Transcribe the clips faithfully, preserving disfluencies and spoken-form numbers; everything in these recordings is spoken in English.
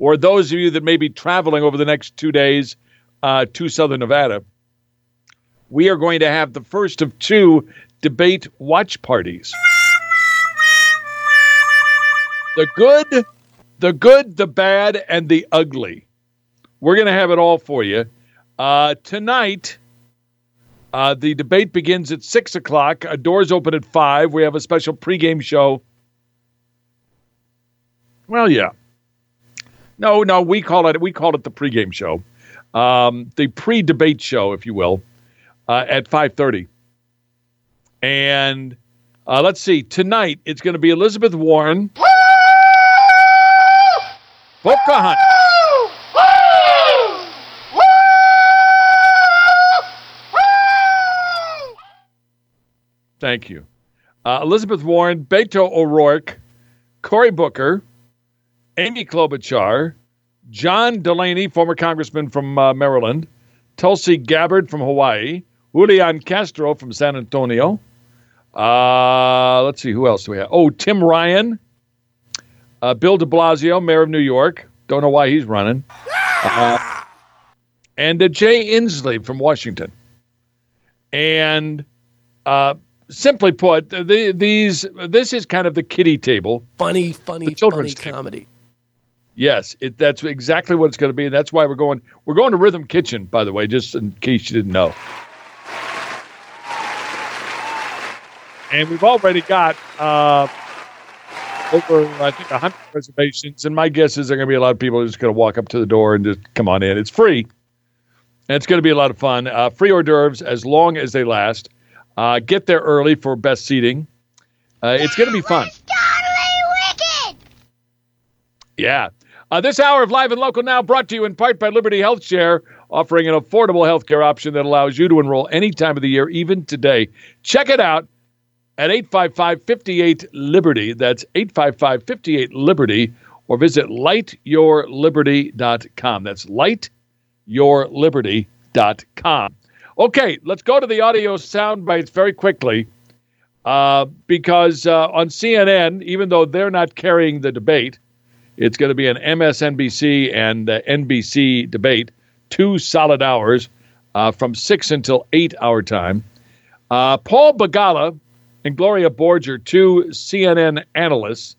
or those of you that may be traveling over the next two days uh, to Southern Nevada, we are going to have the first of two debate watch parties. The good, the good, the bad, and the ugly. We're going to have it all for you. Uh, tonight, uh, the debate begins at six o'clock. Uh, doors open at five. We have a special pregame show. Well, yeah. No, no, we call it we call it the pregame show. Um, the pre-debate show, if you will, uh, at five thirty. And uh, let's see. Tonight, it's going to be Elizabeth Warren. Pocahontas. Thank you. Uh, Elizabeth Warren, Beto O'Rourke, Cory Booker, Amy Klobuchar, John Delaney, former congressman from uh, Maryland, Tulsi Gabbard from Hawaii, Julian Castro from San Antonio. Uh, let's see, who else do we have? Oh, Tim Ryan, uh, Bill de Blasio, mayor of New York. Don't know why he's running. Uh, and uh, Jay Inslee from Washington. And uh, simply put, the, these this is kind of the kiddie table. Funny, funny, funny comedy. Table. Yes, it, that's exactly what it's going to be. And that's why we're going we're going to Rhythm Kitchen, by the way, just in case you didn't know. And we've already got uh, over, I think, one hundred reservations. And my guess is there are going to be a lot of people who are just going to walk up to the door and just come on in. It's free. And it's going to be a lot of fun. Uh, free hors d'oeuvres as long as they last. Uh, get there early for best seating. Uh, it's going to be fun. Totally wicked! Yeah. Uh, this hour of Live and Local Now brought to you in part by Liberty Health Share, offering an affordable healthcare option that allows you to enroll any time of the year, even today. Check it out at eight five five, five eight, Liberty. That's eight five five, five eight, Liberty. Or visit light your liberty dot com. That's light your liberty dot com. Okay, let's go to the audio sound bites very quickly. Uh, because uh, on C N N, even though they're not carrying the debate, it's going to be an M S N B C and uh, N B C debate, two solid hours uh, from six until eight our time. Uh, Paul Begala and Gloria Borger, two C N N analysts,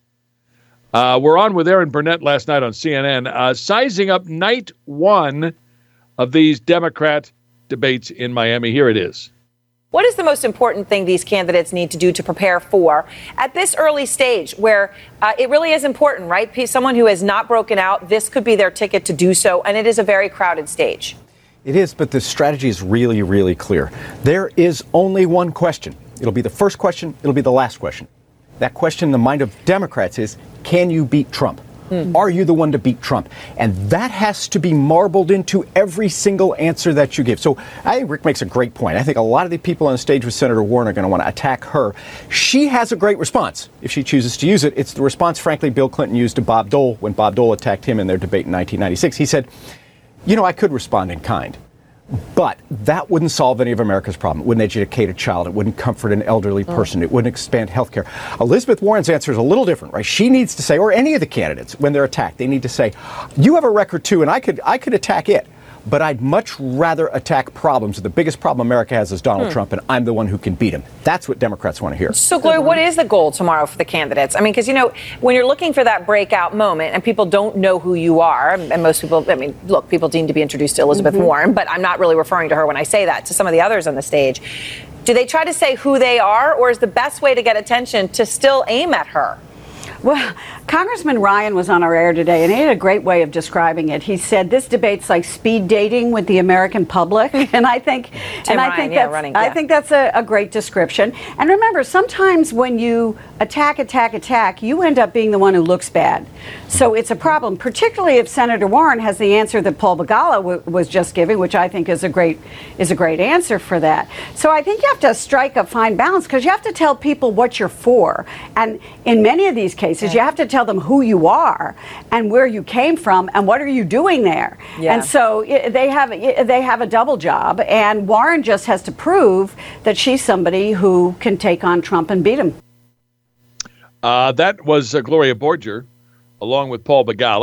uh, were on with Aaron Burnett last night on C N N, uh, sizing up night one of these Democrat debates in Miami. Here it is. What is the most important thing these candidates need to do to prepare for at this early stage where uh, it really is important, right? Someone who has not broken out, this could be their ticket to do so, and it is a very crowded stage. It is, but the strategy is really, really clear. There is only one question. It'll be the first question. It'll be the last question. That question in the mind of Democrats is, can you beat Trump? Mm. Are you the one to beat Trump? And that has to be marbled into every single answer that you give. So I think Rick makes a great point. I think a lot of the people on the stage with Senator Warren are going to want to attack her. She has a great response if she chooses to use it. It's the response, frankly, Bill Clinton used to Bob Dole when Bob Dole attacked him in their debate in nineteen ninety-six. He said, you know, I could respond in kind. But that wouldn't solve any of America's problem. It wouldn't educate a child. It wouldn't comfort an elderly person. Oh. It wouldn't expand health care. Elizabeth Warren's answer is a little different, right? She needs to say, or any of the candidates, when they're attacked, they need to say, you have a record too, and I could I could attack it. But I'd much rather attack problems. The biggest problem America has is Donald hmm. Trump, and I'm the one who can beat him. That's what Democrats want to hear. So, Gloria, what is the goal tomorrow for the candidates? I mean, because, you know, when you're looking for that breakout moment and people don't know who you are, and most people, I mean, look, people deem to be introduced to Elizabeth mm-hmm. Warren, but I'm not really referring to her when I say that, to some of the others on the stage. Do they try to say who they are, or is the best way to get attention to still aim at her? Well, Congressman Ryan was on our air today, and he had a great way of describing it. He said this debate's like speed dating with the American public, and I think, Tim and I Ryan, think yeah, that's, running, I yeah. think that's a, a great description. And remember, sometimes when you attack, attack, attack, you end up being the one who looks bad. So it's a problem, particularly if Senator Warren has the answer that Paul Begala w- was just giving, which I think is a great is a great answer for that. So I think you have to strike a fine balance because you have to tell people what you're for, and in many of these cases, yeah. you have to tell them who you are and where you came from and what are you doing there. Yeah. And so it, they have they have a double job, and Warren just has to prove that she's somebody who can take on Trump and beat him. Uh, that was uh, Gloria Borger, along with Paul Begala.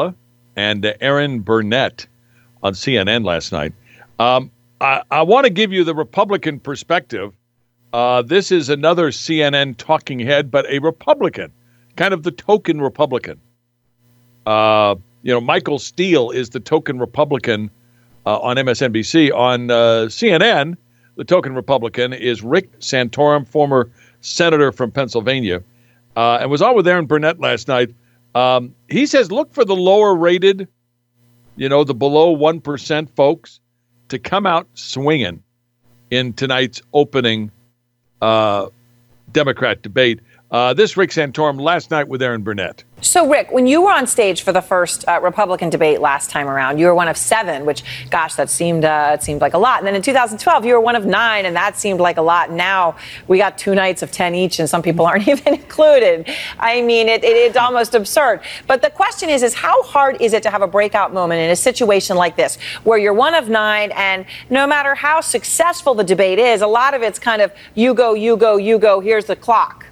and uh, Erin Burnett on C N N last night. Um, I, I want to give you the Republican perspective. Uh, this is another C N N talking head, but a Republican, kind of the token Republican. Uh, you know, Michael Steele is the token Republican uh, on M S N B C. On uh, C N N, the token Republican is Rick Santorum, former senator from Pennsylvania, uh, and was on with Erin Burnett last night. Um, he says, look for the lower rated, you know, the below one percent folks to come out swinging in tonight's opening uh, Democrat debate. Uh, this Rick Santorum last night with Erin Burnett. So, Rick, when you were on stage for the first uh, Republican debate last time around, you were one of seven, which, gosh, that seemed uh, it seemed like a lot. And then in two thousand twelve, you were one of nine, and that seemed like a lot. Now we got two nights of ten each, and some people aren't even included. I mean, it, it, it's almost absurd. But the question is, is how hard is it to have a breakout moment in a situation like this, where you're one of nine, and no matter how successful the debate is, a lot of it's kind of you go, you go, you go, here's the clock.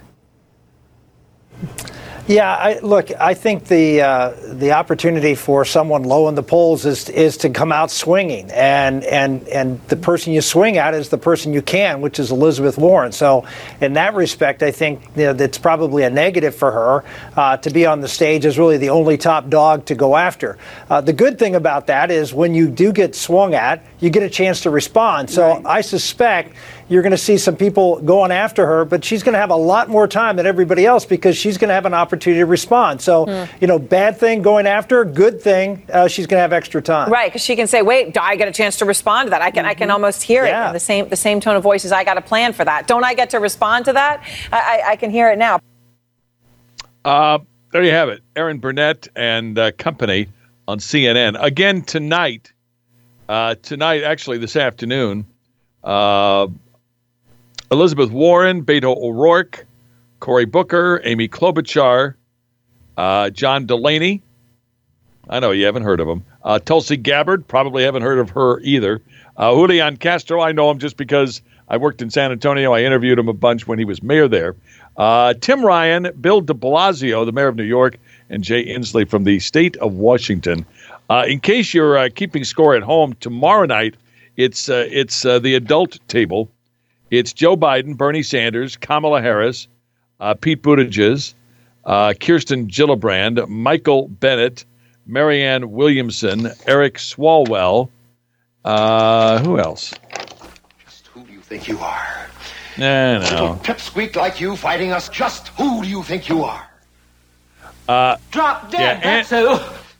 Yeah, I, look, I think the uh, the opportunity for someone low in the polls is is to come out swinging, and and and the person you swing at is the person you can, which is Elizabeth Warren. So, in that respect, I think you know, that's probably a negative for her uh, to be on the stage as really the only top dog to go after. Uh, the good thing about that is when you do get swung at, you get a chance to respond. So, right. I suspect you're going to see some people going after her, but she's going to have a lot more time than everybody else because she's going to have an opportunity to respond. So, mm. you know, bad thing going after her, good thing, uh, she's going to have extra time. Right, because she can say, wait, do I get a chance to respond to that? I can mm-hmm. I can almost hear yeah. it in the same the same tone of voice as I got a plan for that. Don't I get to respond to that? I, I, I can hear it now. Uh, there you have it. Erin Burnett and uh, company on C N N. Again tonight, uh, tonight, actually this afternoon, uh, Elizabeth Warren, Beto O'Rourke, Cory Booker, Amy Klobuchar, uh, John Delaney. I know you haven't heard of him. Uh, Tulsi Gabbard, probably haven't heard of her either. Uh, Julian Castro, I know him just because I worked in San Antonio. I interviewed him a bunch when he was mayor there. Uh, Tim Ryan, Bill de Blasio, the mayor of New York, and Jay Inslee from the state of Washington. Uh, in case you're uh, keeping score at home, tomorrow night it's uh, it's uh, the adult table. It's Joe Biden, Bernie Sanders, Kamala Harris, uh, Pete Buttigieg, uh, Kirsten Gillibrand, Michael Bennet, Marianne Williamson, Eric Swalwell. Uh, who else? Just who do you think you are? Nah, no. Little pipsqueak like you fighting us. Just who do you think you are? Uh, Drop dead, yeah, that's who.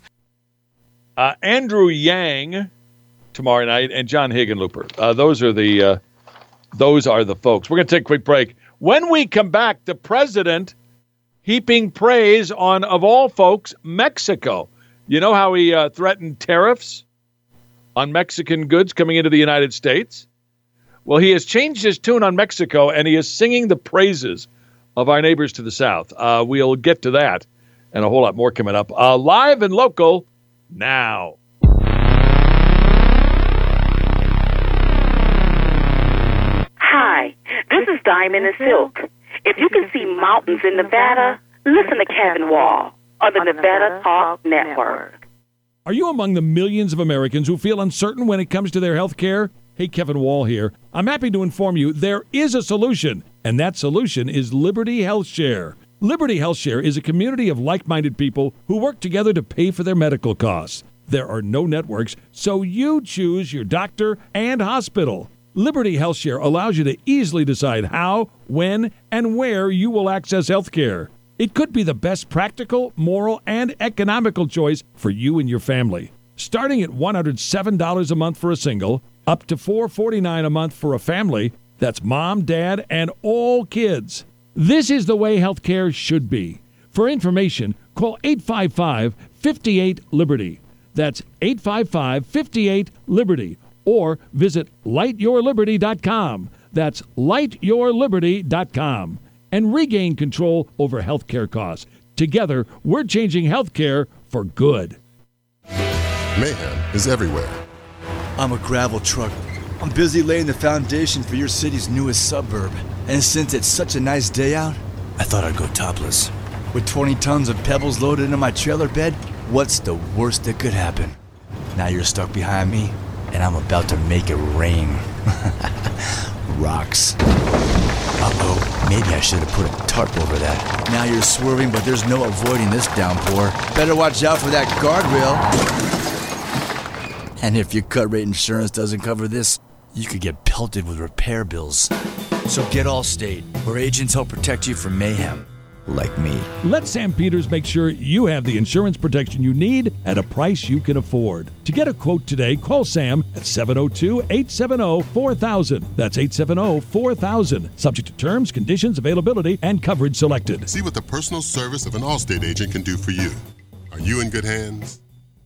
Uh, Andrew Yang tomorrow night and John Hickenlooper. Uh, those are the uh, those are the folks. We're going to take a quick break. When we come back, the president heaping praise on, of all folks, Mexico. You know how he uh, threatened tariffs on Mexican goods coming into the United States? Well, he has changed his tune on Mexico, and he is singing the praises of our neighbors to the south. Uh, we'll get to that and a whole lot more coming up. Uh, live and local now. Hi, this is Diamond and Silk. If you can see mountains in Nevada, listen to Kevin Wall on the Nevada Talk Network. Are you among the millions of Americans who feel uncertain when it comes to their health care? Hey, Kevin Wall here. I'm happy to inform you there is a solution, and that solution is Liberty Health Share. Liberty Health Share is a community of like-minded people who work together to pay for their medical costs. There are no networks, so you choose your doctor and hospital. Liberty Health Share allows you to easily decide how, when, and where you will access health care. It could be the best practical, moral, and economical choice for you and your family. Starting at one hundred seven dollars a month for a single, up to four hundred forty-nine dollars a month for a family. That's mom, dad, and all kids. This is the way health care should be. For information, call eight five five, five eight, Liberty. That's eight five five, five eight, Liberty. Or visit light your liberty dot com. That's light your liberty dot com. And regain control over health care costs. Together, we're changing health care for good. Mayhem is everywhere. I'm a gravel trucker. I'm busy laying the foundation for your city's newest suburb. And since it's such a nice day out, I thought I'd go topless. With twenty tons of pebbles loaded into my trailer bed, What's the worst that could happen? Now you're stuck behind me, and I'm about to make it rain. Rocks. Uh-oh, maybe I should have put a tarp over that. Now you're swerving, but there's no avoiding this downpour. Better watch out for that guardrail. And if your cut rate insurance doesn't cover this, you could get pelted with repair bills. So get Allstate, where agents help protect you from mayhem. Like me. Let Sam Peters make sure you have the insurance protection you need at a price you can afford. To get a quote today, call Sam at seven oh two, eight seven oh, four thousand. That's eight seven oh, four thousand. Subject to terms, conditions, availability, and coverage selected. See what the personal service of an Allstate agent can do for you. Are you in good hands?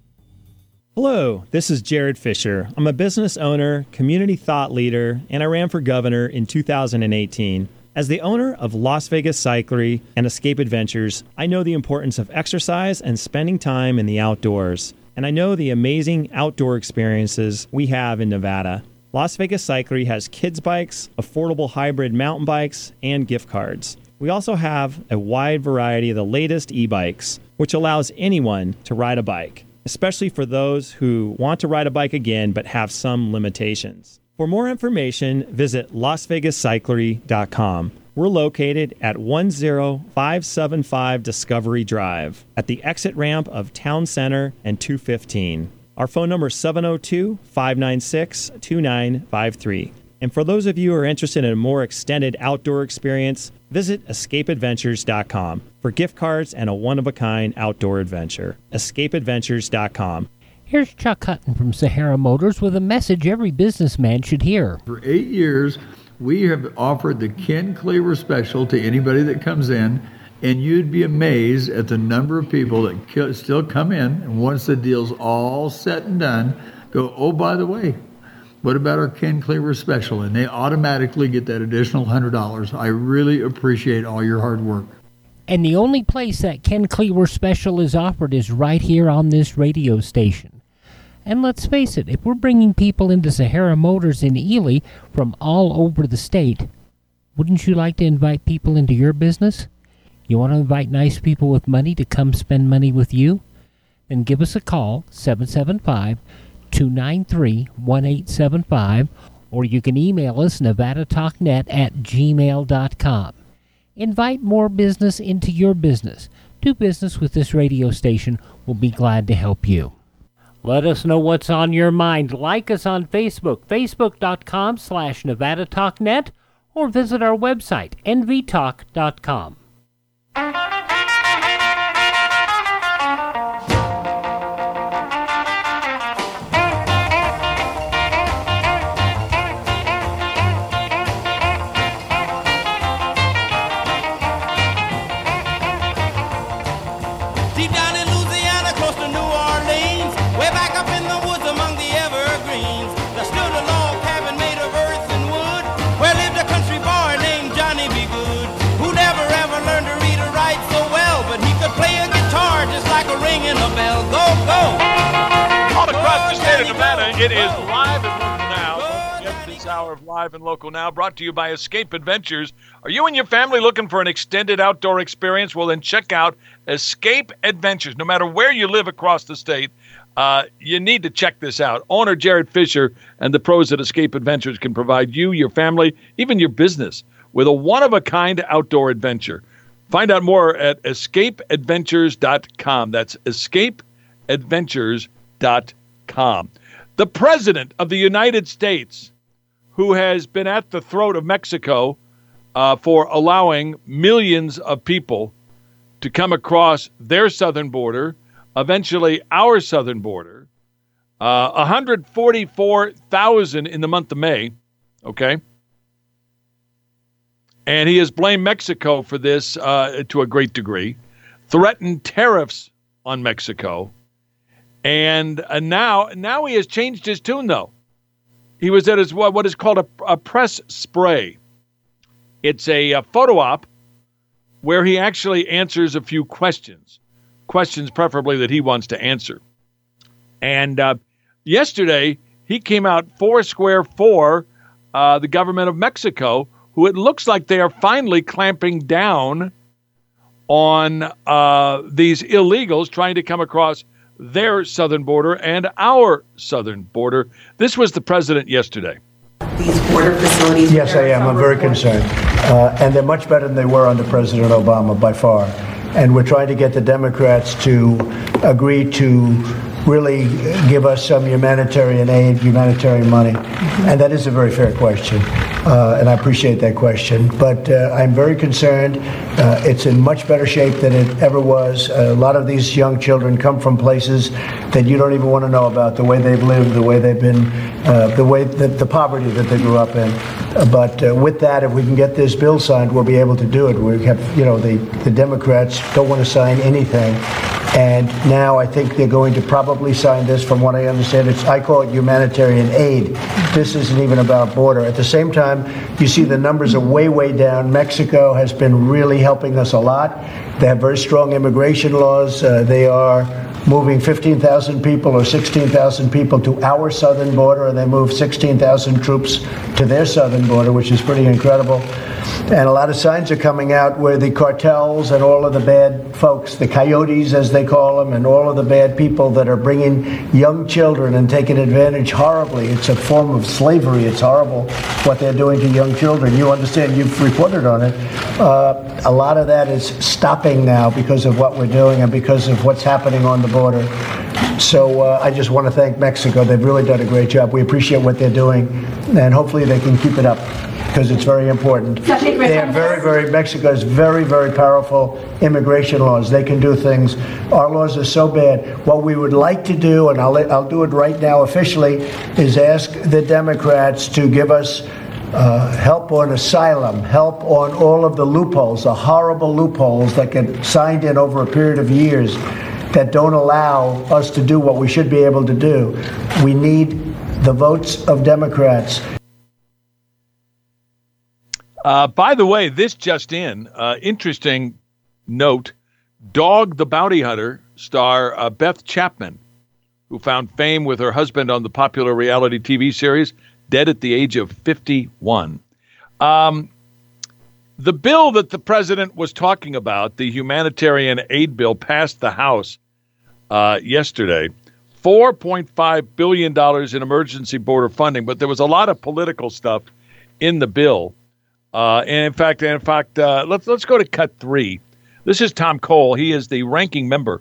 Hello, this is Jared Fisher. I'm a business owner, community thought leader, and I ran for governor in two thousand eighteen. As the owner of Las Vegas Cyclery and Escape Adventures, I know the importance of exercise and spending time in the outdoors. And I know the amazing outdoor experiences we have in Nevada. Las Vegas Cyclery has kids bikes, affordable hybrid mountain bikes, and gift cards. We also have a wide variety of the latest e-bikes, which allows anyone to ride a bike, especially for those who want to ride a bike again but have some limitations. For more information, visit las vegas cyclery dot com. We're located at one oh five seven five Discovery Drive at the exit ramp of Town Center and two fifteen. Our phone number is seven oh two, five nine six, two nine five three. And for those of you who are interested in a more extended outdoor experience, visit escape adventures dot com for gift cards and a one-of-a-kind outdoor adventure. escape adventures dot com. Here's Chuck Hutton from Sahara Motors with a message every businessman should hear. For eight years, we have offered the Ken Cleaver Special to anybody that comes in, and you'd be amazed at the number of people that still come in, and once the deal's all set and done, go, oh, by the way, what about our Ken Cleaver Special? And they automatically get that additional one hundred dollars. I really appreciate all your hard work. And the only place that Ken Cleaver Special is offered is right here on this radio station. And let's face it, if we're bringing people into Sahara Motors in Ely from all over the state, wouldn't you like to invite people into your business? You want to invite nice people with money to come spend money with you? Then give us a call, seven seven five, two nine three, one eight seven five, or you can email us, nevada talk net at gmail dot com. Invite more business into your business. Do business with this radio station. We'll be glad to help you. Let us know what's on your mind. Like us on Facebook, facebook.com slash Nevada Talk Net, or visit our website, n v talk dot com. Deep down in Louisiana, close to New Orleans, way back up in the woods among the evergreens, there stood a log cabin made of earth and wood, where lived a country boy named Johnny B. Good, who never ever learned to read or write so well, but he could play a guitar just like a ringing a bell. Go, go! All across the state of Nevada, it is Live and Local Now. Yes, this hour of Live and Local Now brought to you by Escape Adventures. Are you and your family looking for an extended outdoor experience? Well, then check out Escape Adventures. No matter where you live across the state, uh, you need to check this out. Owner Jared Fisher and the pros at Escape Adventures can provide you, your family, even your business with a one-of-a-kind outdoor adventure. Find out more at escape adventures dot com. That's escape adventures dot com. The President of the United States, who has been at the throat of Mexico uh, for allowing millions of people to come across their southern border, eventually our southern border, uh, one hundred forty-four thousand in the month of May, okay? And he has blamed Mexico for this uh, to a great degree, threatened tariffs on Mexico, and uh, now now he has changed his tune, though. He was at his what is called a, a press spray. It's a, a photo op where he actually answers a few questions, questions preferably that he wants to answer. And uh, yesterday, he came out four square for uh, the government of Mexico, who it looks like they are finally clamping down on uh, these illegals trying to come across their southern border and our southern border. This was the president yesterday. These border facilities. Yes, I am. I'm very concerned. Uh, and they're much better than they were under President Obama by far. And we're trying to get the Democrats to agree to really give us some humanitarian aid, humanitarian money. Mm-hmm. And that is a very fair question. Uh, and I appreciate that question. But uh, I'm very concerned. Uh, it's in much better shape than it ever was. Uh, a lot of these young children come from places that you don't even want to know about, the way they've lived, the way they've been, uh, the way that the poverty that they grew up in. Uh, but uh, with that, if we can get this bill signed, we'll be able to do it. We have, you know, the, the Democrats don't want to sign anything. And now I think they're going to probably sign this. From what I understand, it's I call it humanitarian aid. This isn't even about border. At the same time, you see the numbers are way, way down. Mexico has been really helping us a lot. They have very strong immigration laws. Uh, they are moving fifteen thousand people or sixteen thousand people to our southern border, and they move sixteen thousand troops to their southern border, which is pretty incredible. And a lot of signs are coming out where the cartels and all of the bad folks, the coyotes as they call them, and all of the bad people that are bringing young children and taking advantage horribly. It's a form of slavery. It's horrible what they're doing to young children. You understand, you've reported on it. Uh, a lot of that is stopping now because of what we're doing and because of what's happening on the border. So uh, I just want to thank Mexico. They've really done a great job. We appreciate what they're doing, and hopefully they can keep it up, because it's very important. They have very, very, Mexico has very, very powerful immigration laws. They can do things. Our laws are so bad. What we would like to do, and I'll, I'll do it right now officially, is ask the Democrats to give us uh, help on asylum, help on all of the loopholes, the horrible loopholes that get signed in over a period of years that don't allow us to do what we should be able to do. We need the votes of Democrats. Uh, by the way, this just in, uh, interesting note, Dog the Bounty Hunter star uh, Beth Chapman, who found fame with her husband on the popular reality T V series, dead at the age of fifty-one. Um, the bill that the president was talking about, the humanitarian aid bill, passed the House uh, yesterday. four point five billion dollars in emergency border funding, but there was a lot of political stuff in the bill. Uh, and in fact, and in fact, uh, let's let's go to cut three. This is Tom Cole. He is the ranking member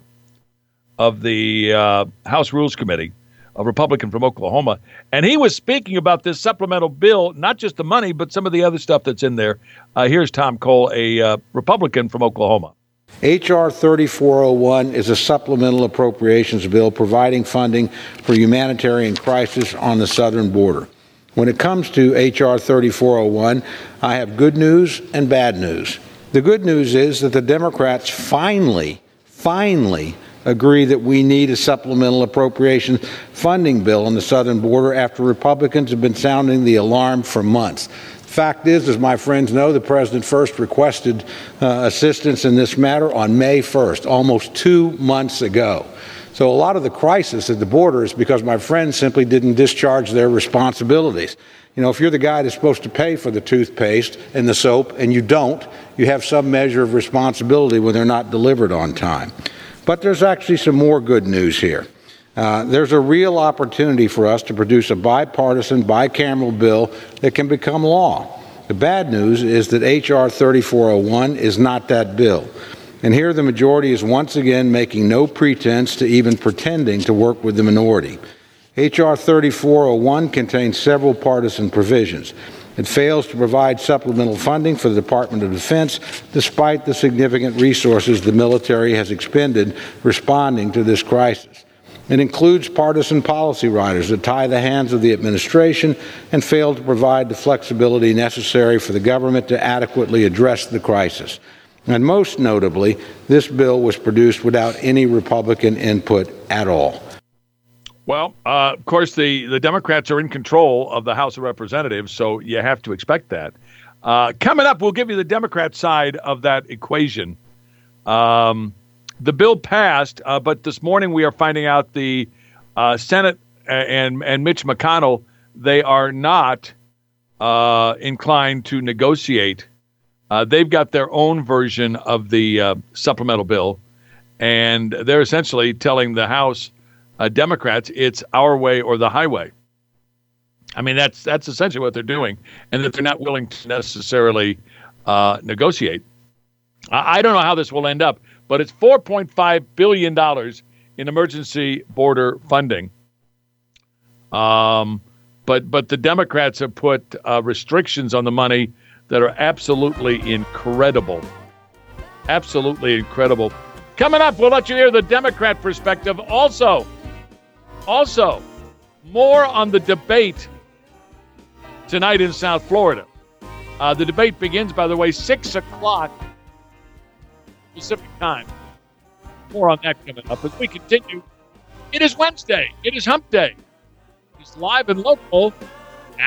of the uh, House Rules Committee, a Republican from Oklahoma, and he was speaking about this supplemental bill, not just the money, but some of the other stuff that's in there. Uh, here's Tom Cole, a uh, Republican from Oklahoma. H R thirty-four oh one is a supplemental appropriations bill providing funding for humanitarian crisis on the southern border. When it comes to H R thirty-four oh one, I have good news and bad news. The good news is that the Democrats finally, finally agree that we need a supplemental appropriation funding bill on the southern border after Republicans have been sounding the alarm for months. The fact is, as my friends know, the president first requested uh, assistance in this matter on May first, almost two months ago. So a lot of the crisis at the border is because my friends simply didn't discharge their responsibilities. You know, if you're the guy that's supposed to pay for the toothpaste and the soap and you don't, you have some measure of responsibility when they're not delivered on time. But there's actually some more good news here. Uh, there's a real opportunity for us to produce a bipartisan, bicameral bill that can become law. The bad news is that H R thirty-four oh one is not that bill. And here the majority is once again making no pretense to even pretending to work with the minority. H R thirty-four oh one contains several partisan provisions. It fails to provide supplemental funding for the Department of Defense, despite the significant resources the military has expended responding to this crisis. It includes partisan policy riders that tie the hands of the administration and fail to provide the flexibility necessary for the government to adequately address the crisis. And most notably, this bill was produced without any Republican input at all. Well, uh, of course, the, the Democrats are in control of the House of Representatives, so you have to expect that. Uh, coming up, we'll give you the Democrat side of that equation. Um, the bill passed, uh, but this morning we are finding out the uh, Senate and, and Mitch McConnell, they are not uh, inclined to negotiate. Uh, they've got their own version of the uh, supplemental bill, And they're essentially telling the House uh, Democrats it's our way or the highway. I mean, that's that's essentially what they're doing, and that they're not willing to necessarily uh, negotiate. I, I don't know how this will end up, but it's four point five billion dollars in emergency border funding. Um, but but the Democrats have put uh, restrictions on the money that are absolutely incredible. Absolutely incredible. Coming up, we'll let you hear the Democrat perspective. Also, also, more on the debate tonight in South Florida. Uh, the debate begins, by the way, six o'clock Pacific time. More on that coming up as we continue. It is Wednesday. It is Hump Day. It's live and local now.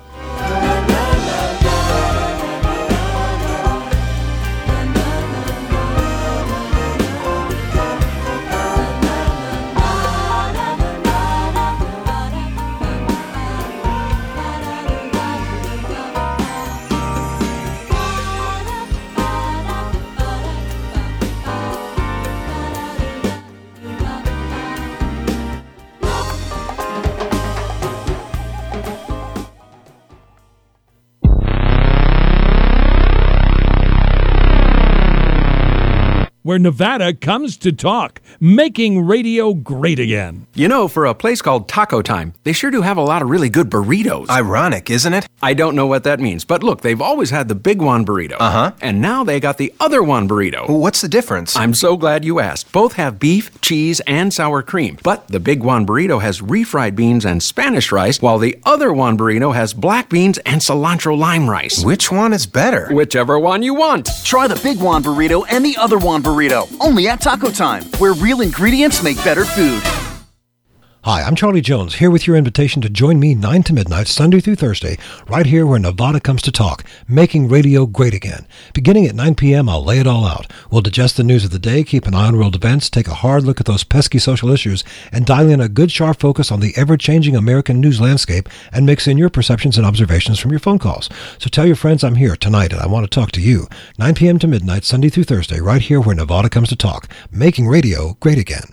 Where Nevada comes to talk, making radio great again. You know, for a place called Taco Time, they sure do have a lot of really good burritos. Ironic, isn't it? I don't know what that means, but look, they've always had the Big Juan burrito. Uh-huh. And now they got the Other Juan burrito. Well, what's the difference? I'm so glad you asked. Both have beef, cheese, and sour cream. But the Big Juan burrito has refried beans and Spanish rice, while the Other Juan burrito has black beans and cilantro lime rice. Which one is better? Whichever one you want. Try the Big Juan burrito and the Other Juan burrito. Only at Taco Time, where real ingredients make better food. Hi, I'm Charlie Jones, here with your invitation to join me nine to midnight, Sunday through Thursday, right here where Nevada comes to talk, making radio great again. Beginning at nine p.m., I'll lay it all out. We'll digest the news of the day, keep an eye on world events, take a hard look at those pesky social issues, and dial in a good sharp focus on the ever-changing American news landscape and mix in your perceptions and observations from your phone calls. So tell your friends I'm here tonight and I want to talk to you. nine p.m. to midnight, Sunday through Thursday, right here where Nevada comes to talk, making radio great again.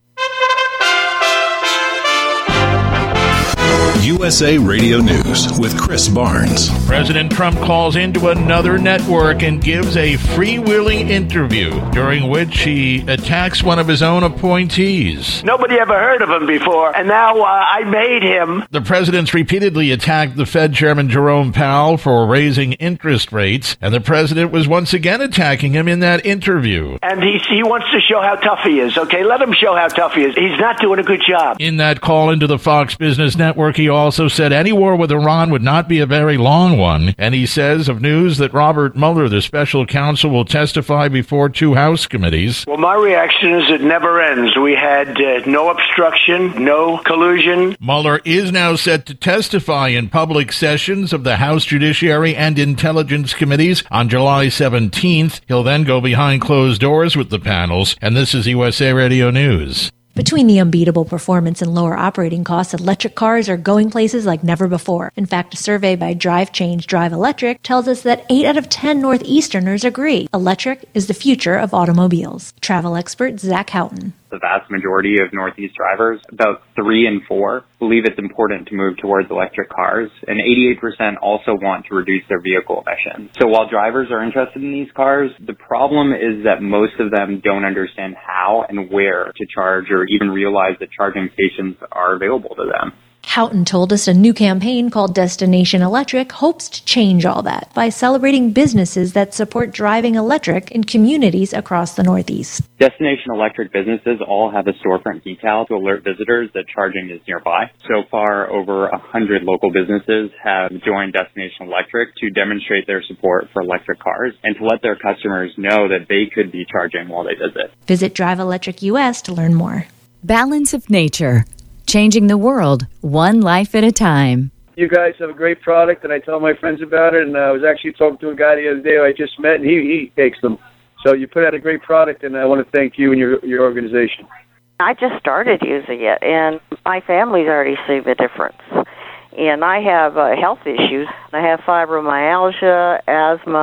U S A Radio News with Chris Barnes. President Trump calls into another network and gives a freewheeling interview during which he attacks one of his own appointees. Nobody ever heard of him before, and now uh, I made him. The president's repeatedly attacked the Fed Chairman Jerome Powell for raising interest rates, and the president was once again attacking him in that interview. And he, he wants to show how tough he is, okay? Let him show how tough he is. He's not doing a good job. In that call into the Fox Business Network, he also said any war with Iran would not be a very long one. And he says of news that Robert Mueller, the special counsel, will testify before two House committees. Well, my reaction is it never ends. We had uh, no obstruction, no collusion. Mueller is now set to testify in public sessions of the House Judiciary and Intelligence Committees on July seventeenth. He'll then go behind closed doors with the panels. And this is U S A Radio News. Between the unbeatable performance and lower operating costs, electric cars are going places like never before. In fact, a survey by Drive Change Drive Electric tells us that eight out of ten Northeasterners agree electric is the future of automobiles. Travel expert Zach Houghton. The vast majority of Northeast drivers, about three in four, believe it's important to move towards electric cars, and eighty-eight percent also want to reduce their vehicle emissions. So while drivers are interested in these cars, the problem is that most of them don't understand how and where to charge or even realize that charging stations are available to them. Houghton told us a new campaign called Destination Electric hopes to change all that by celebrating businesses that support driving electric in communities across the Northeast. Destination Electric businesses all have a storefront decal to alert visitors that charging is nearby. So far, over one hundred local businesses have joined Destination Electric to demonstrate their support for electric cars and to let their customers know that they could be charging while they visit. Visit Drive Electric U S to learn more. Balance of Nature. Changing the world, one life at a time. You guys have a great product, and I tell my friends about it, and I was actually talking to a guy the other day who I just met, and he, he takes them. So you put out a great product, and I want to thank you and your your organization. I just started using it, and my family's already seen the difference. And I have uh, health issues. I have fibromyalgia, asthma,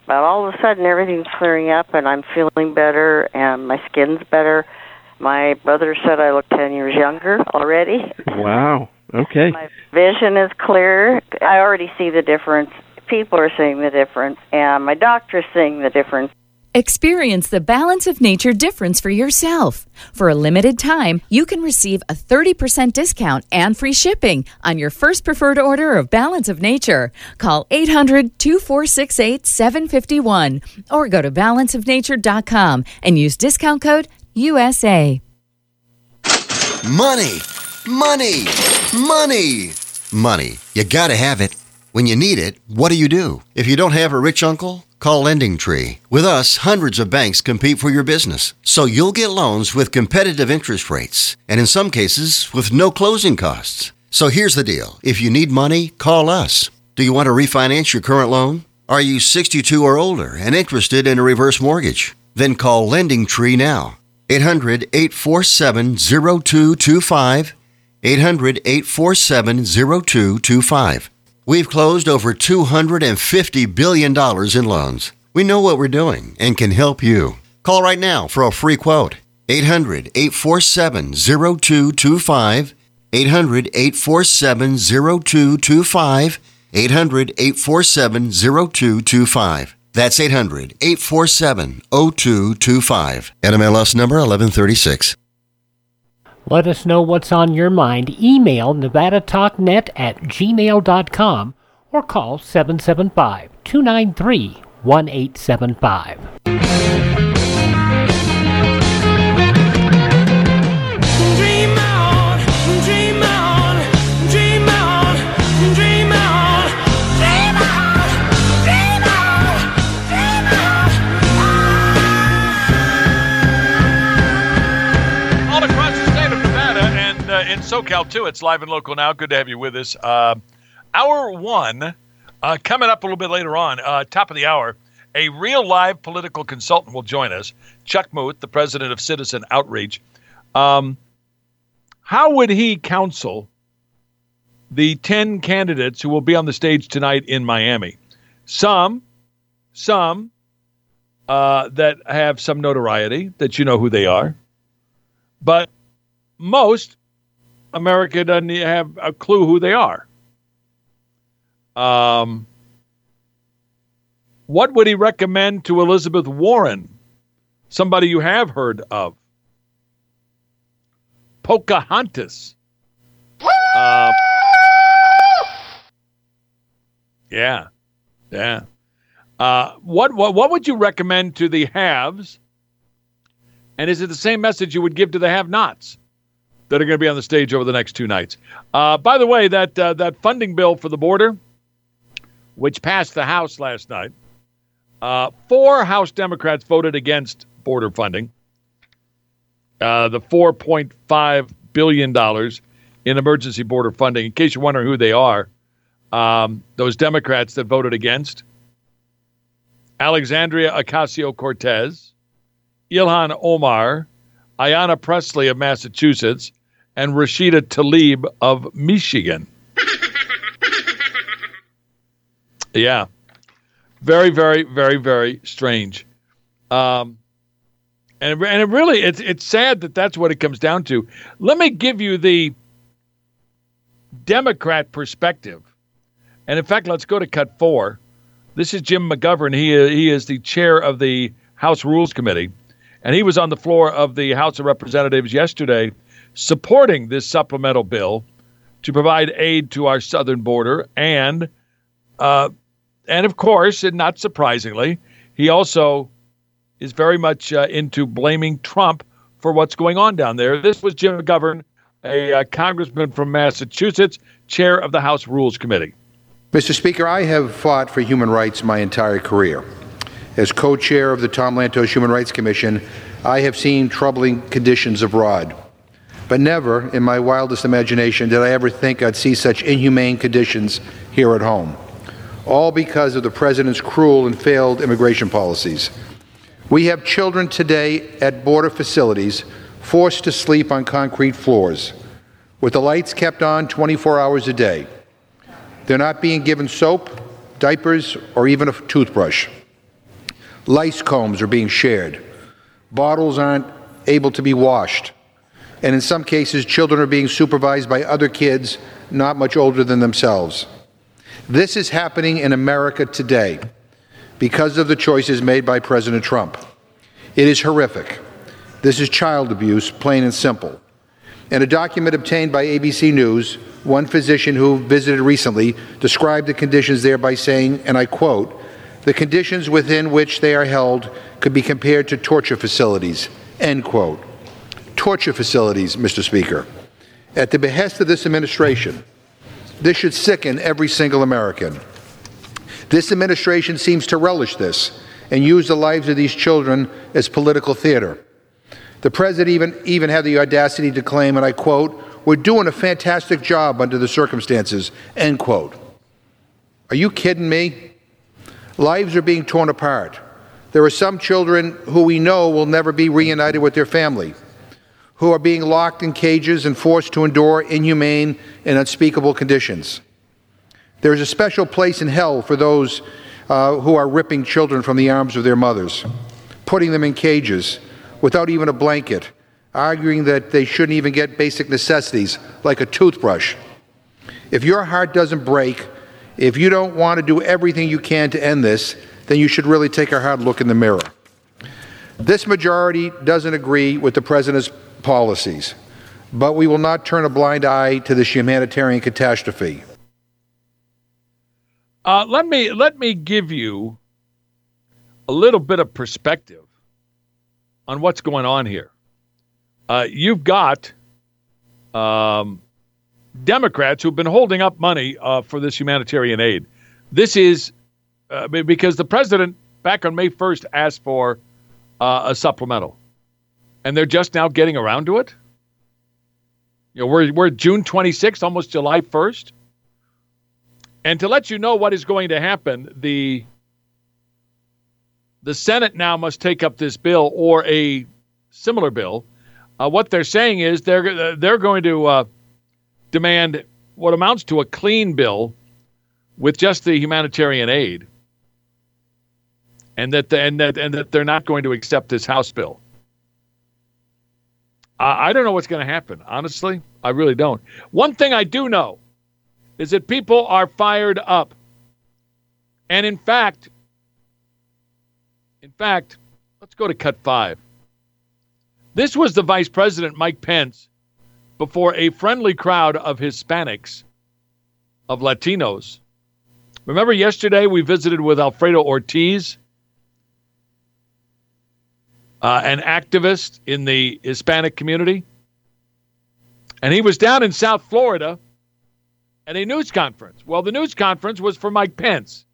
But all of a sudden, everything's clearing up, and I'm feeling better, and my skin's better. My brother said I look ten years younger already. Wow. Okay. My vision is clearer. I already see the difference. People are seeing the difference, and my doctor's seeing the difference. Experience the Balance of Nature difference for yourself. For a limited time, you can receive a thirty percent discount and free shipping on your first preferred order of Balance of Nature. Call eight hundred, two four six eight, seven five one or go to balance of nature dot com and use discount code U S A. Money, money, money, money. You gotta have it. When you need it, what do you do? If you don't have a rich uncle, call Lending Tree. With us, hundreds of banks compete for your business, so you'll get loans with competitive interest rates, and in some cases, with no closing costs. So here's the deal. If you need money, call us. Do you want to refinance your current loan? Are you sixty-two or older and interested in a reverse mortgage? Then call Lending Tree now. eight hundred, eight four seven, zero two two five. eight hundred, eight four seven, zero two two five. We've closed over two hundred fifty billion dollars in loans. We know what we're doing and can help you. Call right now for a free quote. eight hundred, eight four seven, zero two two five. eight hundred, eight four seven, zero two two five. eight hundred, eight four seven, zero two two five. That's eight hundred, eight four seven, zero two two five. N M L S number eleven thirty-six. Let us know what's on your mind. Email nevada talk net at gmail dot com or call seven seven five, two nine three, one eight seven five. In SoCal, too. It's live and local now. Good to have you with us. Uh, hour one, uh, coming up a little bit later on, uh, top of the hour, a real live political consultant will join us, Chuck Muth, the president of Citizen Outreach. Um, how would he counsel the ten candidates who will be on the stage tonight in Miami? Some, some uh, that have some notoriety, that you know who they are. But most America doesn't have a clue who they are. Um, what would he recommend to Elizabeth Warren? Somebody you have heard of. Pocahontas. Uh, yeah, yeah. Uh, what what what would you recommend to the haves? And is it the same message you would give to the have-nots that are going to be on the stage over the next two nights? Uh, by the way, that uh, that funding bill for the border, which passed the House last night, uh, four House Democrats voted against border funding. Uh, the four point five billion dollars in emergency border funding. In case you're wondering who they are, um, those Democrats that voted against: Alexandria Ocasio-Cortez, Ilhan Omar, Ayanna Pressley of Massachusetts, and Rashida Tlaib of Michigan. Yeah. Very, very, very, very strange. Um, and, and it really, it's, it's sad that that's what it comes down to. Let me give you the Democrat perspective. And in fact, let's go to cut four. This is Jim McGovern. He, he is the chair of the House Rules Committee. And he was on the floor of the House of Representatives yesterday supporting this supplemental bill to provide aid to our southern border. And, uh, and of course, and not surprisingly, he also is very much uh, into blaming Trump for what's going on down there. This was Jim McGovern, a uh, congressman from Massachusetts, chair of the House Rules Committee. Mister Speaker, I have fought for human rights my entire career. As co-chair of the Tom Lantos Human Rights Commission, I have seen troubling conditions abroad. But never, in my wildest imagination, did I ever think I'd see such inhumane conditions here at home. All because of the President's cruel and failed immigration policies. We have children today at border facilities forced to sleep on concrete floors, with the lights kept on twenty-four hours a day. They're not being given soap, diapers, or even a toothbrush. Lice combs are being shared. Bottles aren't able to be washed. And in some cases, children are being supervised by other kids not much older than themselves. This is happening in America today because of the choices made by President Trump. It is horrific. This is child abuse, plain and simple. In a document obtained by A B C News, one physician who visited recently described the conditions there by saying, and I quote, "The conditions within which they are held could be compared to torture facilities," end quote. Torture facilities, Mister Speaker. At the behest of this administration, this should sicken every single American. This administration seems to relish this and use the lives of these children as political theater. The president even, even had the audacity to claim, and I quote, "We're doing a fantastic job under the circumstances," end quote. Are you kidding me? Lives are being torn apart. There are some children who we know will never be reunited with their family, who are being locked in cages and forced to endure inhumane and unspeakable conditions. There is a special place in hell for those uh, who are ripping children from the arms of their mothers, putting them in cages without even a blanket, arguing that they shouldn't even get basic necessities like a toothbrush. If your heart doesn't break, if you don't want to do everything you can to end this, then you should really take a hard look in the mirror. This majority doesn't agree with the president's policies, but we will not turn a blind eye to this humanitarian catastrophe. Uh, let me let me give you a little bit of perspective on what's going on here. Uh, you've got um, Democrats who've been holding up money uh, for this humanitarian aid. This is uh, because the president back on May first asked for uh, a supplemental, and they're just now getting around to it. You know, we're we're June twenty-sixth, almost July first. And to let you know what is going to happen, the the Senate now must take up this bill or a similar bill. Uh, what they're saying is they're they're going to uh, demand what amounts to a clean bill with just the humanitarian aid, and that the, and that and that they're not going to accept this House bill. Uh, I don't know what's going to happen. Honestly, I really don't. One thing I do know is that people are fired up. And in fact, in fact, let's go to cut five. This was the Vice President, Mike Pence, before a friendly crowd of Hispanics, of Latinos. Remember yesterday we visited with Alfredo Ortiz, uh, an activist in the Hispanic community? And he was down in South Florida at a news conference. Well, the news conference was for Mike Pence.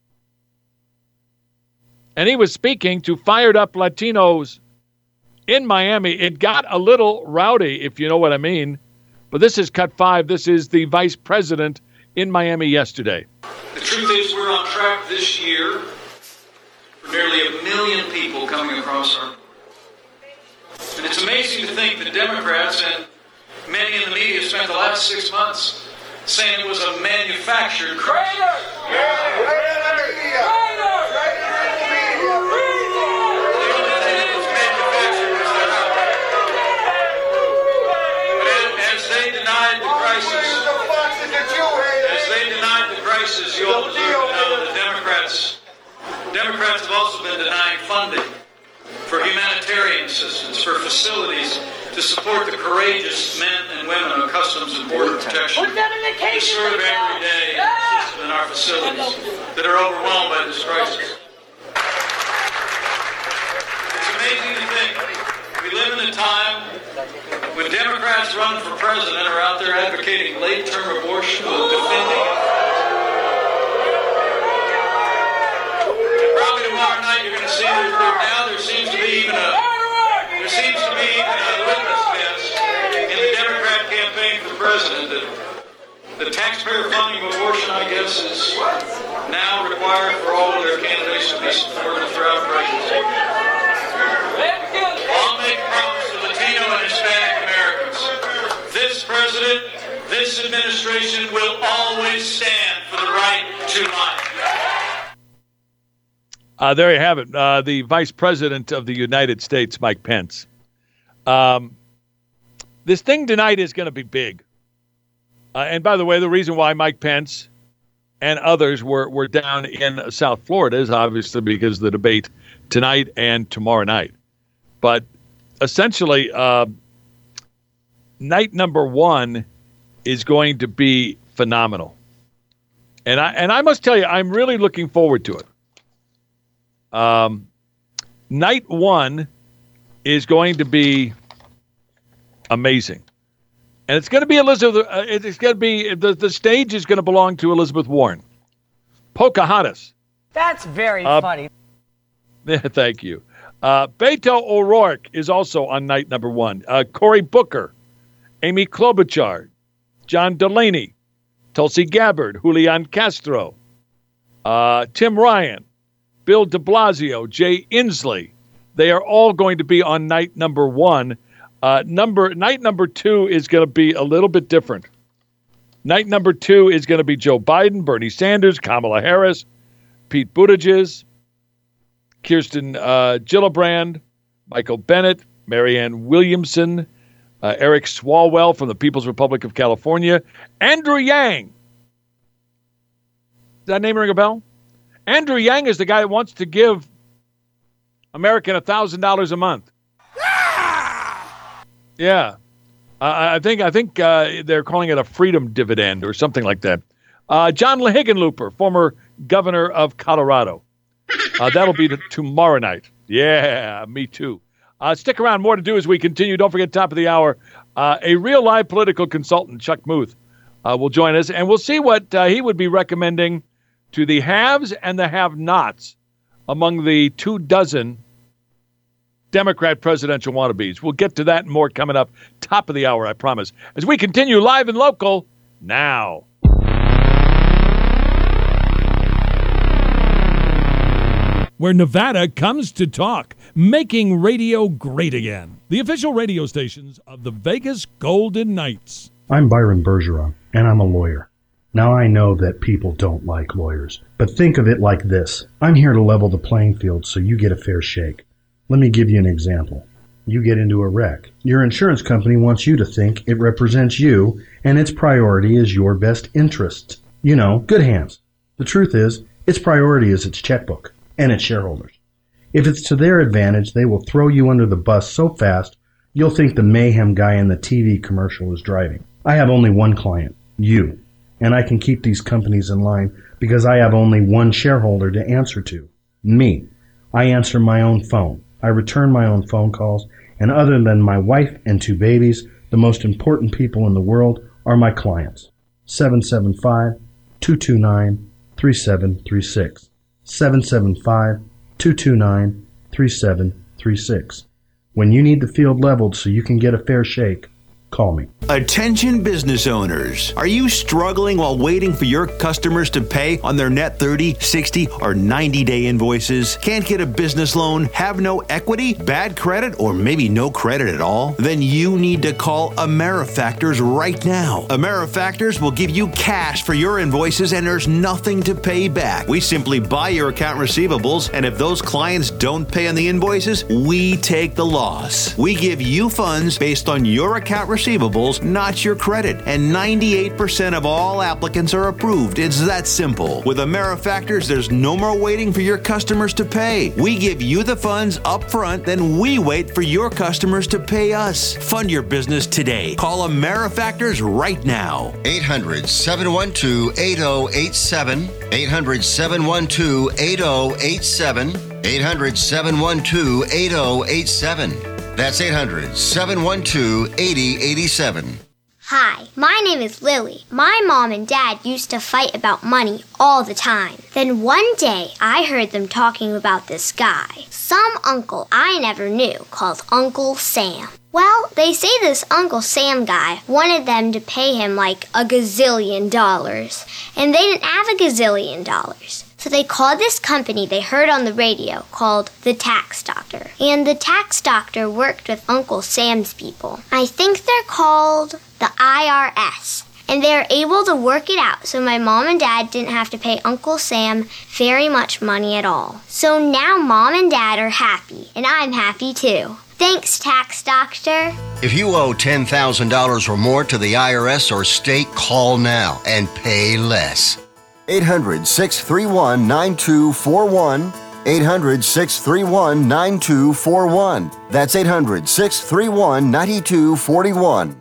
And he was speaking to fired up Latinos in Miami. It got a little rowdy, if you know what I mean. But this is cut five. This is the vice president in Miami yesterday. The truth is we're on track this year for nearly a million people coming across our border. And it's amazing to think that Democrats and many in the media spent the last six months saying it was a manufactured crisis. As they denied the crisis, as they denied the crisis, you all deserve to know that the Democrats, Democrats have also been denying funding for humanitarian assistance, for facilities to support the courageous men and women of Customs and Border Protection who serve every day in our facilities that are overwhelmed by this crisis. It's amazing to think we live in a time when Democrats running for president are out there advocating late-term abortion and defending it. And probably tomorrow night you're going to see that now there seems to be even a there seems to be even a litmus test in the Democrat campaign for president that the taxpayer funding of abortion, I guess, is now required for all of their candidates to be supported throughout pregnancy. I'll make a promise to Latino and Hispanic Americans. This president, this administration will always stand for the right to life. Uh, there you have it. Uh, the Vice President of the United States, Mike Pence. Um, this thing tonight is going to be big. Uh, and by the way, the reason why Mike Pence and others were, were down in South Florida is obviously because of the debate tonight and tomorrow night. But essentially, uh, night number one is going to be phenomenal. And I and I must tell you, I'm really looking forward to it. Um, night one is going to be amazing. And it's going to be Elizabeth. Uh, it's going to be the, the stage is going to belong to Elizabeth Warren. Pocahontas. That's very uh, funny. Thank you. Uh, Beto O'Rourke is also on night number one. Uh, Cory Booker, Amy Klobuchar, John Delaney, Tulsi Gabbard, Julian Castro, uh, Tim Ryan, Bill de Blasio, Jay Inslee. They are all going to be on night number one. Uh, number night number two is going to be a little bit different. Night number two is going to be Joe Biden, Bernie Sanders, Kamala Harris, Pete Buttigieg, Kirsten uh, Gillibrand, Michael Bennett, Marianne Williamson, uh, Eric Swalwell from the People's Republic of California, Andrew Yang. Does that name ring a bell? Andrew Yang is the guy that wants to give American one thousand dollars a month. Yeah. Uh, I think I think uh, they're calling it a freedom dividend or something like that. Uh, John Hickenlooper, former governor of Colorado. Uh, that'll be t- tomorrow night. Yeah, me too. Uh, stick around. More to do as we continue. Don't forget, top of the hour, uh, a real live political consultant, Chuck Muth, uh, will join us, and we'll see what uh, he would be recommending to the haves and the have-nots among the two dozen Democrat presidential wannabes. We'll get to that and more coming up top of the hour, I promise. As we continue live and local now. Where Nevada comes to talk, making radio great again. The official radio stations of the Vegas Golden Knights. I'm Byron Bergeron, and I'm a lawyer. Now I know that people don't like lawyers, but think of it like this. I'm here to level the playing field so you get a fair shake. Let me give you an example. You get into a wreck. Your insurance company wants you to think it represents you, and its priority is your best interests. You know, good hands. The truth is, its priority is its checkbook and its shareholders. If it's to their advantage, they will throw you under the bus so fast, you'll think the mayhem guy in the T V commercial is driving. I have only one client, you, and I can keep these companies in line because I have only one shareholder to answer to, me. I answer my own phone. I return my own phone calls, and other than my wife and two babies, the most important people in the world are my clients. seven seven five, two two nine, three seven three six. seven seven five, two two nine, three seven three six. When you need the field leveled so you can get a fair shake, call me. Attention business owners. Are you struggling while waiting for your customers to pay on their net thirty, sixty, or ninety day invoices? Can't get a business loan? Have no equity? Bad credit? Or maybe no credit at all? Then you need to call AmeriFactors right now. AmeriFactors will give you cash for your invoices and there's nothing to pay back. We simply buy your account receivables, and if those clients don't pay on the invoices, we take the loss. We give you funds based on your account receivables, not your credit, and ninety-eight percent of all applicants are approved. It's that simple. With AmeriFactors, there's no more waiting for your customers to pay. We give you the funds up front, then we wait for your customers to pay us. Fund your business today. Call AmeriFactors right now. eight hundred, seven one two, eight zero eight seven. eight hundred, seven one two, eight zero eight seven. eight hundred, seven one two, eight zero eight seven. That's eight hundred, seven one two, eight zero eight seven. Hi, my name is Lily. My mom and dad used to fight about money all the time. Then one day, I heard them talking about this guy, some uncle I never knew, called Uncle Sam. Well, they say this Uncle Sam guy wanted them to pay him like a gazillion dollars, and they didn't have a gazillion dollars. So they called this company they heard on the radio called the Tax Doctor. And the Tax Doctor worked with Uncle Sam's people. I think they're called the I R S. And they are able to work it out so my mom and dad didn't have to pay Uncle Sam very much money at all. So now mom and dad are happy, and I'm happy too. Thanks, Tax Doctor. If you owe ten thousand dollars or more to the I R S or state, call now and pay less. eight hundred, six three one, nine two four one. eight hundred, six three one, nine two four one. That's eight hundred, six three one, nine two four one.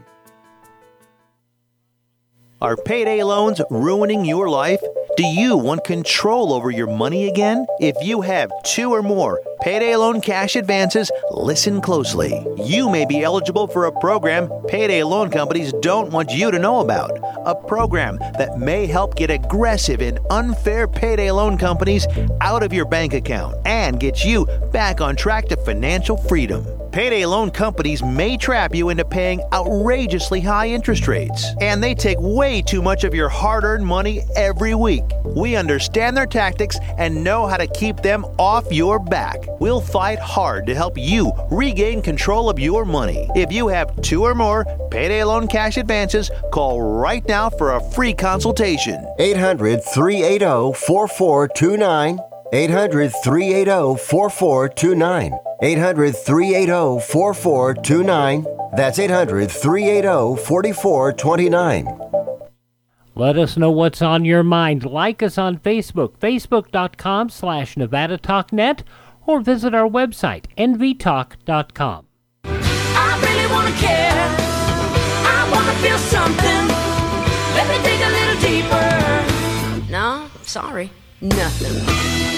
Are payday loans ruining your life? Do you want control over your money again? If you have two or more payday loan cash advances, listen closely. You may be eligible for a program payday loan companies don't want you to know about. A program that may help get aggressive and unfair payday loan companies out of your bank account and get you back on track to financial freedom. Payday loan companies may trap you into paying outrageously high interest rates, and they take way too much of your hard-earned money every week. We understand their tactics and know how to keep them off your back. We'll fight hard to help you regain control of your money. If you have two or more payday loan cash advances, call right now for a free consultation. eight hundred, three eight zero, four four two nine. eight hundred, three eight zero, four four two nine. eight hundred, three eight zero, four four two nine. That's eight hundred, three eight zero, four four two nine. Let us know what's on your mind. Like us on Facebook, facebook.com slash Nevada Talk Net, or visit our website, n v talk dot com. I really want to care. I want to feel something. Let me dig a little deeper. No, sorry, nothing.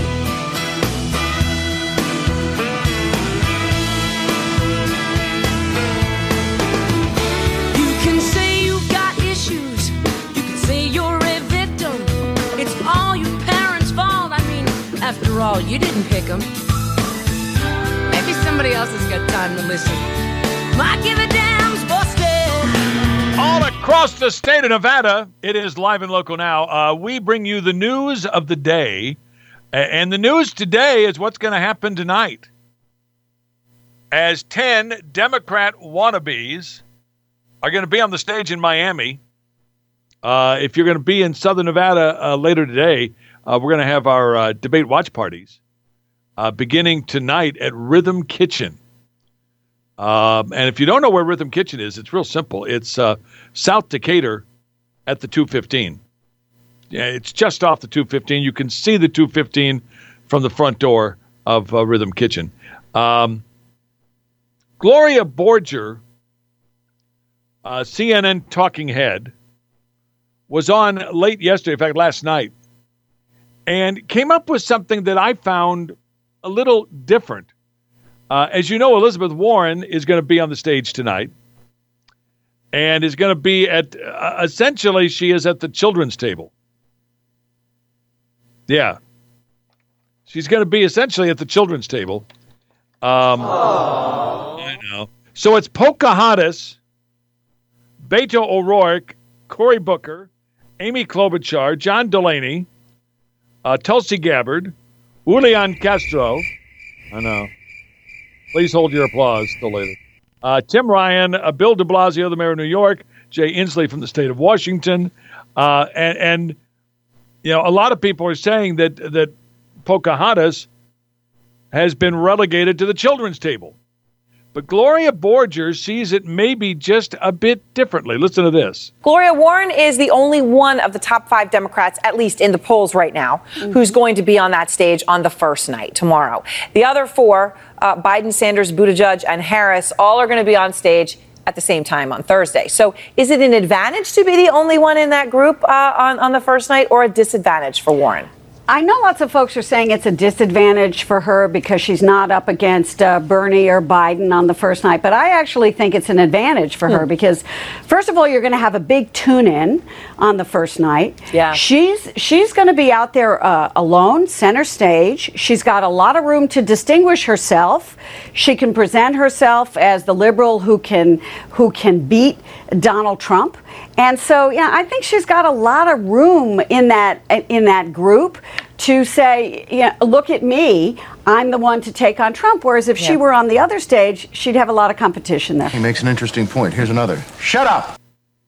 After all, you didn't pick them. Maybe somebody else has got time to listen. My give a damn's busted. All across the state of Nevada, it is Live and Local now. Uh, we bring you the news of the day. And the news today is what's going to happen tonight. As ten Democrat wannabes are going to be on the stage in Miami. Uh, if you're going to be in Southern Nevada uh, later today, Uh, we're going to have our uh, debate watch parties uh, beginning tonight at Rhythm Kitchen. Um, and if you don't know where Rhythm Kitchen is, it's real simple. It's uh, South Decatur at the two fifteen. Yeah, it's just off the two fifteen. You can see the two fifteen from the front door of uh, Rhythm Kitchen. Um, Gloria Borger, uh, C N N talking head, was on late yesterday, in fact, last night, and came up with something that I found a little different. Uh, as you know, Elizabeth Warren is going to be on the stage tonight and is going to be at, uh, essentially, she is at the children's table. Yeah. She's going to be essentially at the children's table. Um, I know. So it's Pocahontas, Beto O'Rourke, Cory Booker, Amy Klobuchar, John Delaney, Uh, Tulsi Gabbard, Julian Castro. I know. Please hold your applause till later. Uh, Tim Ryan, uh, Bill de Blasio, the mayor of New York, Jay Inslee from the state of Washington. Uh, and, and, you know, a lot of people are saying that, that Pocahontas has been relegated to the children's table. But Gloria Borger sees it maybe just a bit differently. Listen to this. Gloria Warren is the only one of the top five Democrats, at least in the polls right now, mm-hmm. who's going to be on that stage on the first night, tomorrow. The other four, uh, Biden, Sanders, Buttigieg, and Harris, all are going to be on stage at the same time on Thursday. So is it an advantage to be the only one in that group uh, on, on the first night, or a disadvantage for Warren? I know lots of folks are saying it's a disadvantage for her because she's not up against uh, Bernie or Biden on the first night. But I actually think it's an advantage for her because, first of all, you're going to have a big tune-in on the first night. Yeah. She's she's going to be out there uh, alone, center stage. She's got a lot of room to distinguish herself. She can present herself as the liberal who can who can beat Donald Trump. And so, yeah, I think she's got a lot of room in that in that group to say, yeah, look at me, I'm the one to take on Trump. Whereas if yeah. she were on the other stage, she'd have a lot of competition there. He makes an interesting point. Here's another. Shut up.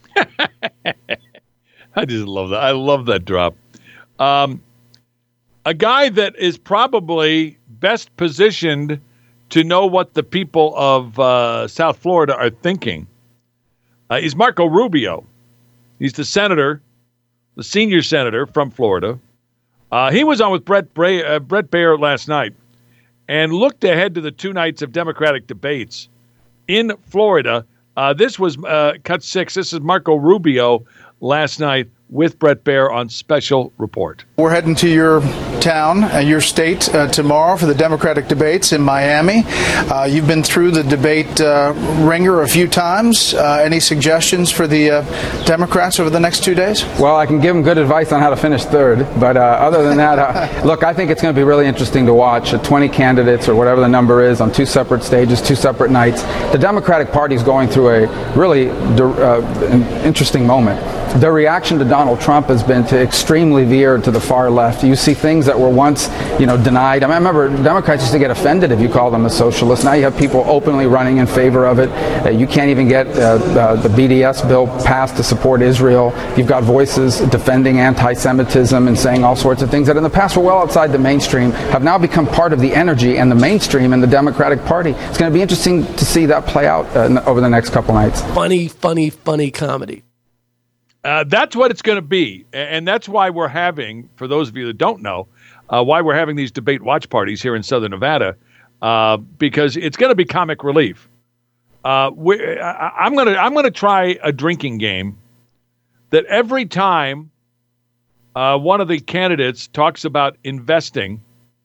I just love that. I love that drop. Um, a guy that is probably best positioned to know what the people of uh, South Florida are thinking uh, is Marco Rubio. He's the senator, the senior senator from Florida. Uh, he was on with Brett, Bray, uh, Brett Baier last night and looked ahead to the two nights of Democratic debates in Florida. Uh, this was uh, cut six. This is Marco Rubio last night with Brett Baier on Special Report. We're heading to your town, uh, your state, uh, tomorrow for the Democratic debates in Miami. Uh, you've been through the debate uh, ringer a few times. Uh, any suggestions for the uh, Democrats over the next two days? Well, I can give them good advice on how to finish third. But uh, other than that, uh, look, I think it's going to be really interesting to watch. Uh, twenty candidates or whatever the number is on two separate stages, two separate nights. The Democratic Party is going through a really uh, interesting moment. Their reaction to Donald Trump has been to extremely veer to the far left. You see things that were once, you know, denied. I, mean, I remember Democrats used to get offended if you call them a socialist. Now you have people openly running in favor of it. Uh, you can't even get uh, uh, the B D S bill passed to support Israel. You've got voices defending anti-Semitism and saying all sorts of things that in the past were well outside the mainstream, have now become part of the energy and the mainstream in the Democratic Party. It's going to be interesting to see that play out uh, over the next couple nights. Funny, funny, funny comedy. Uh, that's what it's going to be. And that's why we're having, for those of you that don't know, uh, why we're having these debate watch parties here in Southern Nevada, uh, because it's going to be comic relief. Uh, we, I, I'm going to I'm going to try a drinking game that every time uh, one of the candidates talks about investing,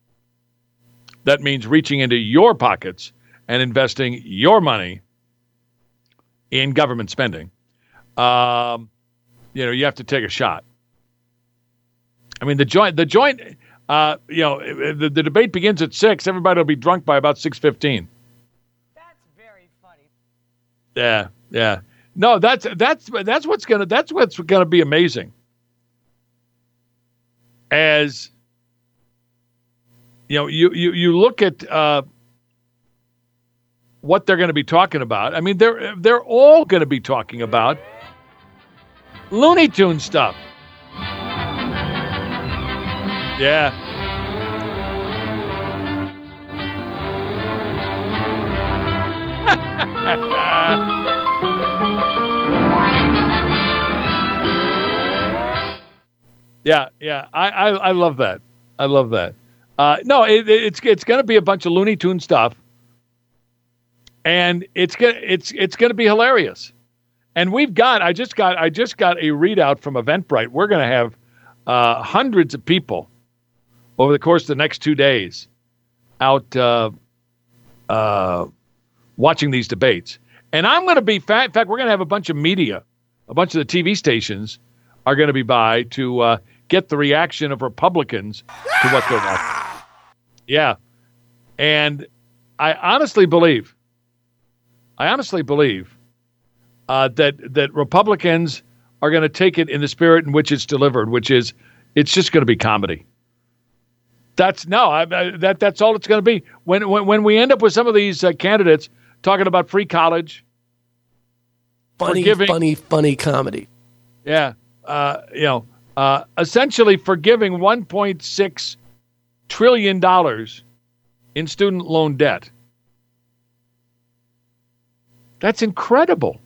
that means reaching into your pockets and investing your money in government spending. Um, You know, you have to take a shot. I mean, the joint, the joint, uh, you know, the, the debate begins at six. Everybody will be drunk by about six fifteen. That's very funny. Yeah, yeah. No, that's that's that's what's gonna that's what's gonna be amazing. As you know, you you you look at uh, what they're going to be talking about. I mean, they're they're all going to be talking about Looney Tunes stuff. Yeah. yeah, yeah. I, I, I love that. I love that. Uh, no, it, it's it's going to be a bunch of Looney Tunes stuff, and it's gonna it's it's going to be hilarious. And we've got, I just got, I just got a readout from Eventbrite. We're going to have uh, hundreds of people over the course of the next two days out uh, uh, watching these debates. And I'm going to be, fat, in fact, we're going to have a bunch of media, a bunch of the T V stations are going to be by to uh, get the reaction of Republicans to what they're watching. Yeah. And I honestly believe, I honestly believe, Uh, that that Republicans are going to take it in the spirit in which it's delivered, which is it's just going to be comedy. That's no, I, I, that that's all it's going to be. When when when we end up with some of these uh, candidates talking about free college, funny, forgiving, funny, funny comedy. Yeah, uh, you know, uh, essentially forgiving one point six trillion dollars in student loan debt. That's incredible.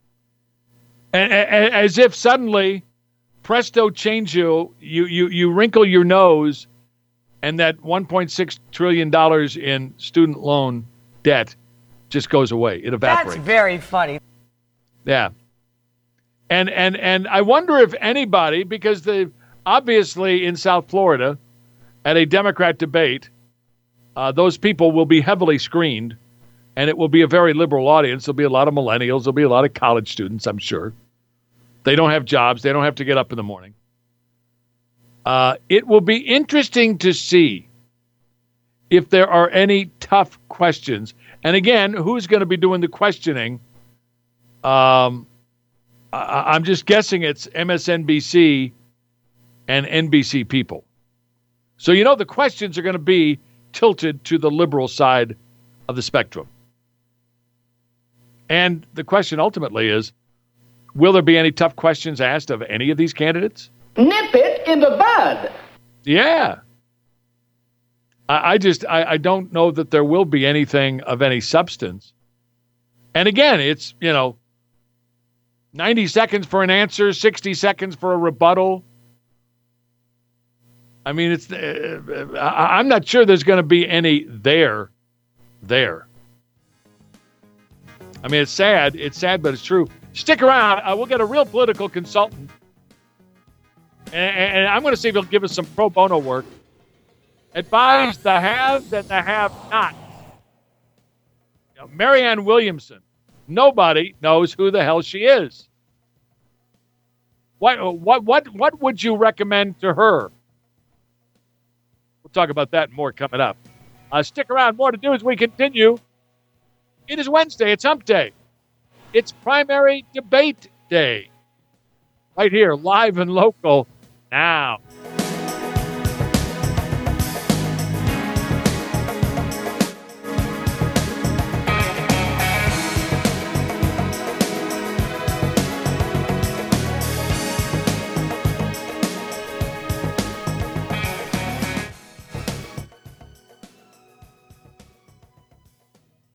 As if suddenly, presto changeo, you, you, you wrinkle your nose, and that one point six trillion dollars in student loan debt just goes away. It evaporates. That's very funny. Yeah. And and and I wonder if anybody, because the obviously in South Florida, at a Democrat debate, uh, those people will be heavily screened. And it will be a very liberal audience. There'll be a lot of millennials. There'll be a lot of college students, I'm sure. They don't have jobs. They don't have to get up in the morning. Uh, it will be interesting to see if there are any tough questions. And again, who's going to be doing the questioning? Um, I- I'm just guessing it's M S N B C and N B C people. So, you know, the questions are going to be tilted to the liberal side of the spectrum. And the question ultimately is, Will there be any tough questions asked of any of these candidates? Nip it in the bud. Yeah. I, I just, I, I don't know that there will be anything of any substance. And again, it's, you know, ninety seconds for an answer, sixty seconds for a rebuttal. I mean, it's. Uh, I, I'm not sure there's going to be any there, there. I mean, it's sad. It's sad, but it's true. Stick around. Uh, we'll get a real political consultant, and, and I'm going to see if he'll give us some pro bono work. Advise the haves and the have-nots. You know, Marianne Williamson. Nobody knows who the hell she is. What what what what would you recommend to her? We'll talk about that and more coming up. Uh, stick around. More to do as we continue. It is Wednesday. It's Hump Day. It's Primary Debate Day. Right here, live and local now.